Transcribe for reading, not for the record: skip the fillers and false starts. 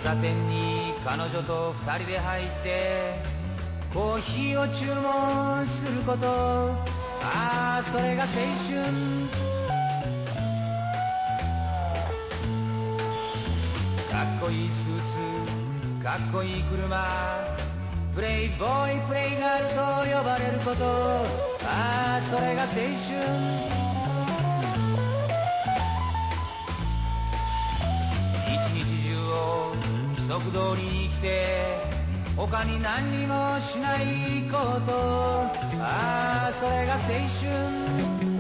茶店に彼女と二人で入ってコーヒーを注文すること、ああそれが青春。かっこいいスーツ、かっこいい車、プレイボーイプレイガールと呼ばれること、ああそれが青春。一日中を規則通りに生きて他に何にもしないこと、ああそれが青春。